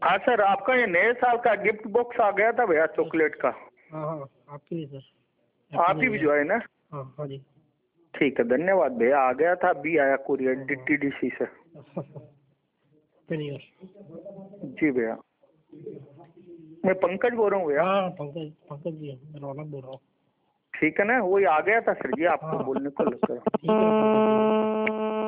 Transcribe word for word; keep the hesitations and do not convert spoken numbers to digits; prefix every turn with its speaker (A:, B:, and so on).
A: हाँ सर, आपका ये नए साल का गिफ्ट बॉक्स आ गया था भैया चॉकलेट का।
B: हाँ हाँ आपके लिए सर।
A: आप ही भिजवाए ना?
B: हाँ हाँ जी।
A: ठीक है, धन्यवाद भैया। आ गया था, अभी आया कुरियर डीटीडीसी से। जी भैया। मैं पंकज बोल रहा हूँ भैया।
B: हाँ पंकज पंकज जी मैं रौनक बोल रहा हूँ।
A: ठीक है ना, वही आ गया था सर जी आपको
B: हाँ।
A: बोलने को लेकर।
B: ठीक है पंकज जी।